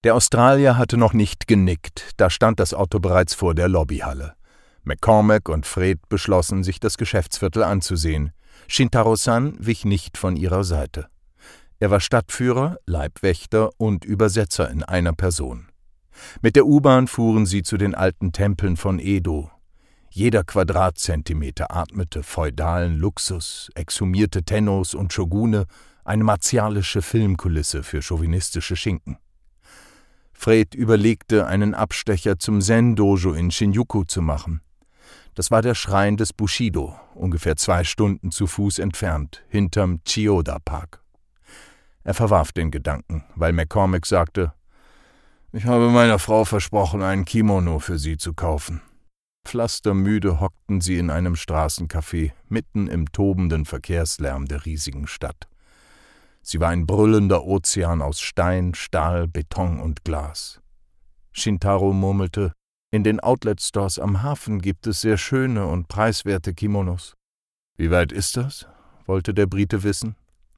Der Australier hatte noch nicht genickt, da stand das Auto bereits vor der Lobbyhalle. McCormack und Fred beschlossen, sich das Geschäftsviertel anzusehen. Shintaro-san wich nicht von ihrer Seite. Er war Stadtführer, Leibwächter und Übersetzer in einer Person. Mit der U-Bahn fuhren sie zu den alten Tempeln von Edo. Jeder Quadratzentimeter atmete feudalen Luxus, exhumierte Tennos und Shogune, eine martialische Filmkulisse für chauvinistische Schinken. Fred überlegte, einen Abstecher zum Zen-Dojo in Shinjuku zu machen. Das war der Schrein des Bushido, ungefähr 2 Stunden zu Fuß entfernt, hinterm Chiyoda-Park. Er verwarf den Gedanken, weil McCormack sagte, »Ich habe meiner Frau versprochen, einen Kimono für sie zu kaufen.« Pflastermüde hockten sie in einem Straßencafé, mitten im tobenden Verkehrslärm der riesigen Stadt. Sie war ein brüllender Ozean aus Stein, Stahl, Beton und Glas. Shintaro murmelte, »In den Outlet-Stores am Hafen gibt es sehr schöne und preiswerte Kimonos.« »Wie weit ist das?« wollte der Brite wissen.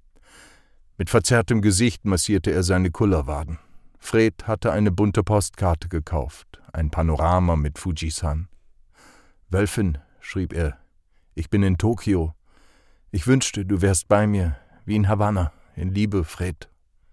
Mit verzerrtem Gesicht massierte er seine Kullerwaden. Fred hatte eine bunte Postkarte gekauft, ein Panorama mit Fujisan. »Wölfin«, schrieb er, »ich bin in Tokio. Ich wünschte, du wärst bei mir, wie in Havanna. In Liebe, Fred.«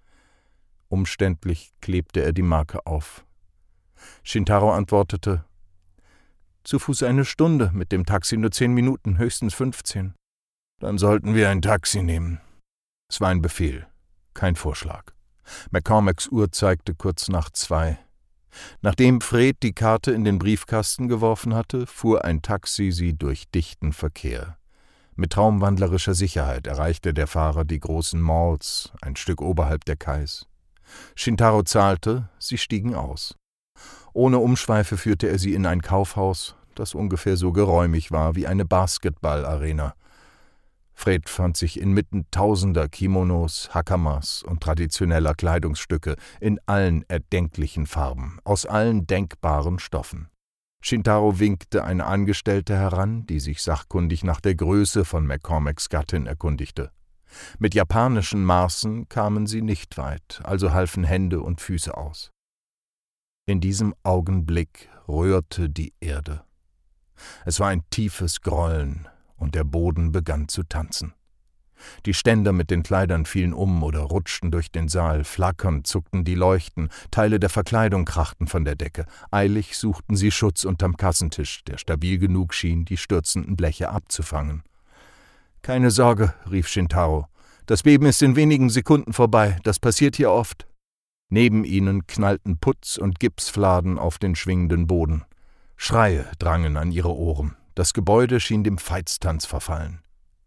Umständlich klebte er die Marke auf. Shintaro antwortete, »Zu Fuß 1 Stunde, mit dem Taxi nur 10 Minuten, höchstens 15. »Dann sollten wir ein Taxi nehmen.« Es war ein Befehl, kein Vorschlag. McCormacks Uhr zeigte kurz nach 2. Nachdem Fred die Karte in den Briefkasten geworfen hatte, fuhr ein Taxi sie durch dichten Verkehr. Mit traumwandlerischer Sicherheit erreichte der Fahrer die großen Malls, ein Stück oberhalb der Kais. Shintaro zahlte, sie stiegen aus. Ohne Umschweife führte er sie in ein Kaufhaus, das ungefähr so geräumig war wie eine Basketballarena. Fred fand sich inmitten tausender Kimonos, Hakamas und traditioneller Kleidungsstücke in allen erdenklichen Farben, aus allen denkbaren Stoffen. Shintaro winkte eine Angestellte heran, die sich sachkundig nach der Größe von McCormacks Gattin erkundigte. Mit japanischen Maßen kamen sie nicht weit, also halfen Hände und Füße aus. In diesem Augenblick rührte die Erde. Es war ein tiefes Grollen, und der Boden begann zu tanzen. Die Ständer mit den Kleidern fielen um oder rutschten durch den Saal, flackernd zuckten die Leuchten, Teile der Verkleidung krachten von der Decke. Eilig suchten sie Schutz unterm Kassentisch, der stabil genug schien, die stürzenden Bleche abzufangen. »Keine Sorge«, rief Shintaro, »das Beben ist in wenigen Sekunden vorbei, das passiert hier oft.« Neben ihnen knallten Putz- und Gipsfladen auf den schwingenden Boden. Schreie drangen an ihre Ohren. Das Gebäude schien dem Veitstanz verfallen.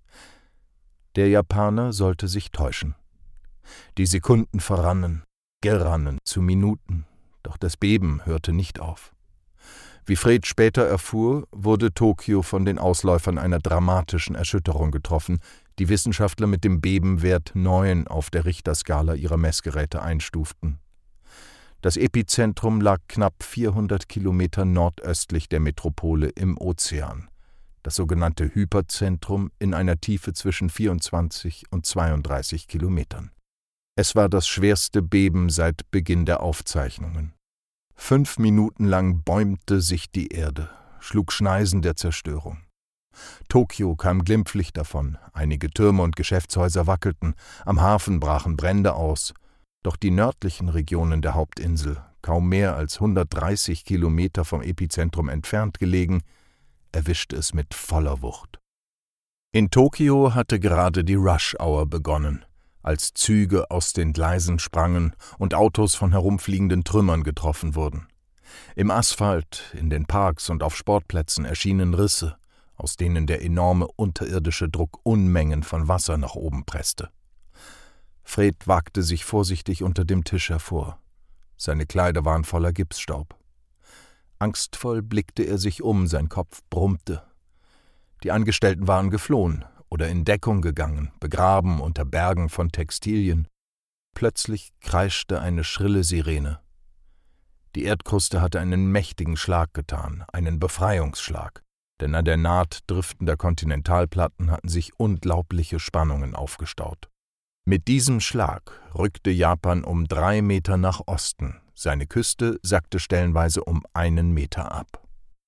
Der Japaner sollte sich täuschen. Die Sekunden verrannen, gerannen zu Minuten, doch das Beben hörte nicht auf. Wie Fred später erfuhr, wurde Tokio von den Ausläufern einer dramatischen Erschütterung getroffen, die Wissenschaftler mit dem Bebenwert 9 auf der Richterskala ihrer Messgeräte einstuften. Das Epizentrum lag knapp 400 Kilometer nordöstlich der Metropole im Ozean, das sogenannte Hyperzentrum in einer Tiefe zwischen 24 und 32 Kilometern. Es war das schwerste Beben seit Beginn der Aufzeichnungen. 5 Minuten lang bäumte sich die Erde, schlug Schneisen der Zerstörung. Tokio kam glimpflich davon, einige Türme und Geschäftshäuser wackelten, am Hafen brachen Brände aus, doch die nördlichen Regionen der Hauptinsel, kaum mehr als 130 Kilometer vom Epizentrum entfernt gelegen, erwischte es mit voller Wucht. In Tokio hatte gerade die Rush-Hour begonnen, als Züge aus den Gleisen sprangen und Autos von herumfliegenden Trümmern getroffen wurden. Im Asphalt, in den Parks und auf Sportplätzen erschienen Risse, aus denen der enorme unterirdische Druck Unmengen von Wasser nach oben presste. Fred wagte sich vorsichtig unter dem Tisch hervor. Seine Kleider waren voller Gipsstaub. Angstvoll blickte er sich um, sein Kopf brummte. Die Angestellten waren geflohen oder in Deckung gegangen, begraben unter Bergen von Textilien. Plötzlich kreischte eine schrille Sirene. Die Erdkruste hatte einen mächtigen Schlag getan, einen Befreiungsschlag, denn an der Naht driftender Kontinentalplatten hatten sich unglaubliche Spannungen aufgestaut. Mit diesem Schlag rückte Japan um 3 Meter nach Osten. Seine Küste sackte stellenweise um 1 Meter ab.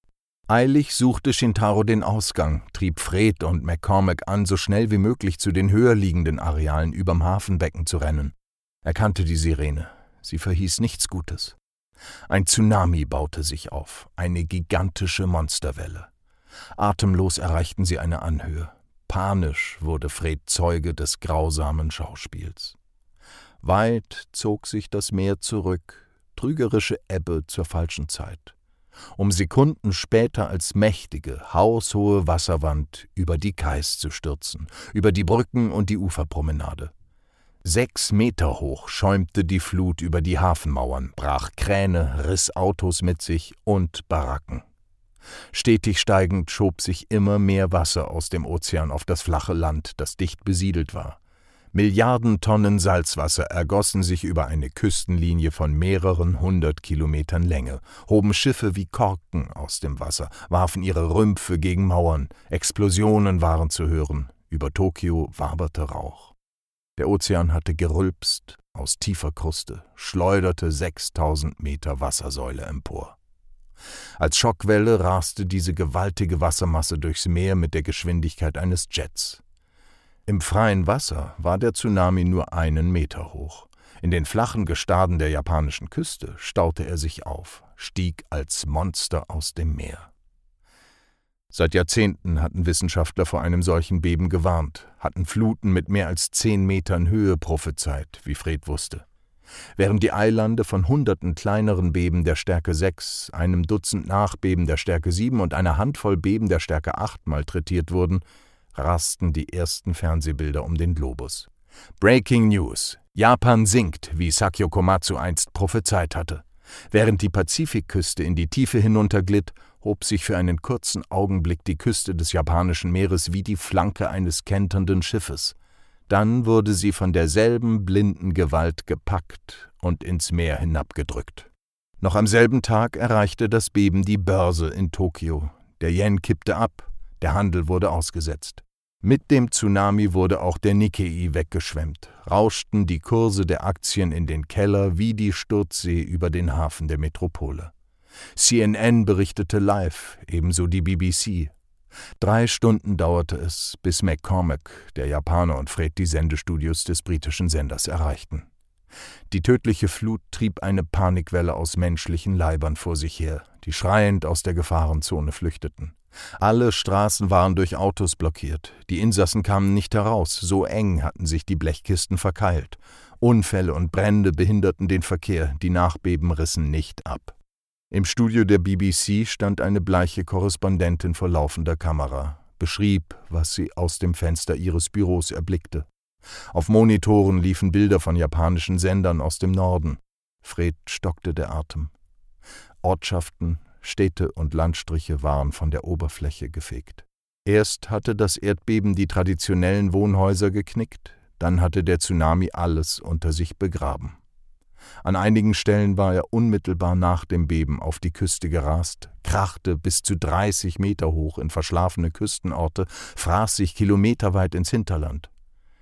Eilig suchte Shintaro den Ausgang, trieb Fred und McCormack an, so schnell wie möglich zu den höher liegenden Arealen überm Hafenbecken zu rennen. Er kannte die Sirene. Sie verhieß nichts Gutes. Ein Tsunami baute sich auf, eine gigantische Monsterwelle. Atemlos erreichten sie eine Anhöhe. Panisch wurde Fred Zeuge des grausamen Schauspiels. Weit zog sich das Meer zurück, trügerische Ebbe zur falschen Zeit. Um Sekunden später als mächtige, haushohe Wasserwand über die Kais zu stürzen, über die Brücken und die Uferpromenade. 6 Meter hoch schäumte die Flut über die Hafenmauern, brach Kräne, riss Autos mit sich und Baracken. Stetig steigend schob sich immer mehr Wasser aus dem Ozean auf das flache Land, das dicht besiedelt war. Milliarden Tonnen Salzwasser ergossen sich über eine Küstenlinie von mehreren 100 Kilometern Länge, hoben Schiffe wie Korken aus dem Wasser, warfen ihre Rümpfe gegen Mauern, Explosionen waren zu hören, über Tokio waberte Rauch. Der Ozean hatte gerülpst aus tiefer Kruste, schleuderte 6000 Meter Wassersäule empor. Als Schockwelle raste diese gewaltige Wassermasse durchs Meer mit der Geschwindigkeit eines Jets. Im freien Wasser war der Tsunami nur 1 Meter hoch. In den flachen Gestaden der japanischen Küste staute er sich auf, stieg als Monster aus dem Meer. Seit Jahrzehnten hatten Wissenschaftler vor einem solchen Beben gewarnt, hatten Fluten mit mehr als 10 Metern Höhe prophezeit, wie Fred wusste. Während die Eilande von hunderten kleineren Beben der Stärke 6, einem Dutzend Nachbeben der Stärke 7 und einer Handvoll Beben der Stärke 8 malträtiert wurden, rasten die ersten Fernsehbilder um den Globus. Breaking News: Japan sinkt, wie Sakyo Komatsu einst prophezeit hatte. Während die Pazifikküste in die Tiefe hinunterglitt, hob sich für einen kurzen Augenblick die Küste des japanischen Meeres wie die Flanke eines kenternden Schiffes. Dann wurde sie von derselben blinden Gewalt gepackt und ins Meer hinabgedrückt. Noch am selben Tag erreichte das Beben die Börse in Tokio. Der Yen kippte ab. Der Handel wurde ausgesetzt. Mit dem Tsunami wurde auch der Nikkei weggeschwemmt, rauschten die Kurse der Aktien in den Keller wie die Sturzsee über den Hafen der Metropole. CNN berichtete live, ebenso die BBC. 3 Stunden dauerte es, bis McCormack, der Japaner und Fred die Sendestudios des britischen Senders erreichten. Die tödliche Flut trieb eine Panikwelle aus menschlichen Leibern vor sich her, die schreiend aus der Gefahrenzone flüchteten. Alle Straßen waren durch Autos blockiert, die Insassen kamen nicht heraus, so eng hatten sich die Blechkisten verkeilt. Unfälle und Brände behinderten den Verkehr, die Nachbeben rissen nicht ab. Im Studio der BBC stand eine bleiche Korrespondentin vor laufender Kamera, beschrieb, was sie aus dem Fenster ihres Büros erblickte. Auf Monitoren liefen Bilder von japanischen Sendern aus dem Norden. Fred stockte der Atem. Ortschaften, Städte und Landstriche waren von der Oberfläche gefegt. Erst hatte das Erdbeben die traditionellen Wohnhäuser geknickt, dann hatte der Tsunami alles unter sich begraben. An einigen Stellen war er unmittelbar nach dem Beben auf die Küste gerast, krachte bis zu 30 Meter hoch in verschlafene Küstenorte, fraß sich kilometerweit ins Hinterland.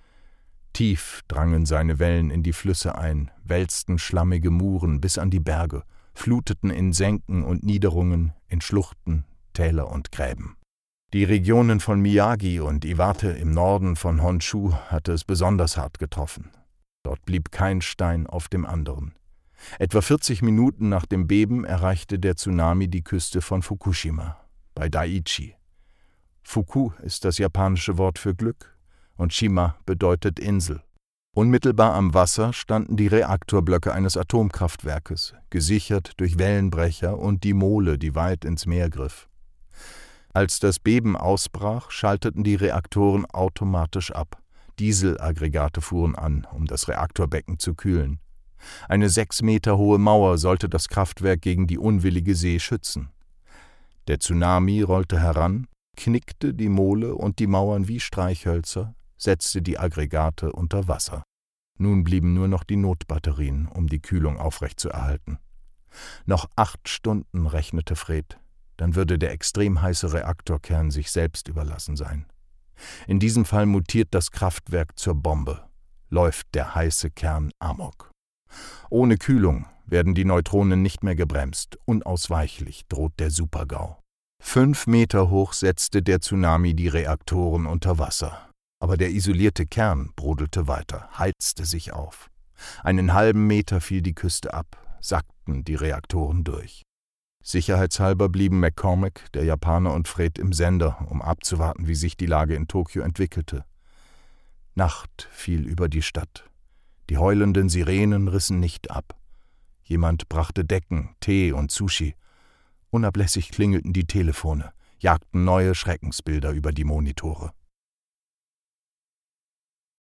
Tief drangen seine Wellen in die Flüsse ein, wälzten schlammige Muren bis an die Berge, fluteten in Senken und Niederungen, in Schluchten, Täler und Gräben. Die Regionen von Miyagi und Iwate im Norden von Honshu hatte es besonders hart getroffen. Dort blieb kein Stein auf dem anderen. Etwa 40 Minuten nach dem Beben erreichte der Tsunami die Küste von Fukushima, bei Daiichi. Fuku ist das japanische Wort für Glück und Shima bedeutet Insel. Unmittelbar am Wasser standen die Reaktorblöcke eines Atomkraftwerkes, gesichert durch Wellenbrecher und die Mole, die weit ins Meer griff. Als das Beben ausbrach, schalteten die Reaktoren automatisch ab. Dieselaggregate fuhren an, um das Reaktorbecken zu kühlen. Eine 6 Meter hohe Mauer sollte das Kraftwerk gegen die unwillige See schützen. Der Tsunami rollte heran, knickte die Mole und die Mauern wie Streichhölzer, setzte die Aggregate unter Wasser. Nun blieben nur noch die Notbatterien, um die Kühlung aufrechtzuerhalten. Noch 8 Stunden, rechnete Fred, dann würde der extrem heiße Reaktorkern sich selbst überlassen sein. In diesem Fall mutiert das Kraftwerk zur Bombe. läuft der heiße Kern amok. Ohne Kühlung werden die Neutronen nicht mehr gebremst. Unausweichlich droht der Supergau. 5 Meter hoch setzte der Tsunami die Reaktoren unter Wasser. Aber der isolierte Kern brodelte weiter, heizte sich auf. Einen halben Meter fiel die Küste ab, sackten die Reaktoren durch. Sicherheitshalber blieben McCormick, der Japaner und Fred im Sender, um abzuwarten, wie sich die Lage in Tokio entwickelte. Nacht fiel über die Stadt. Die heulenden Sirenen rissen nicht ab. Jemand brachte Decken, Tee und Sushi. Unablässig klingelten die Telefone, jagten neue Schreckensbilder über die Monitore.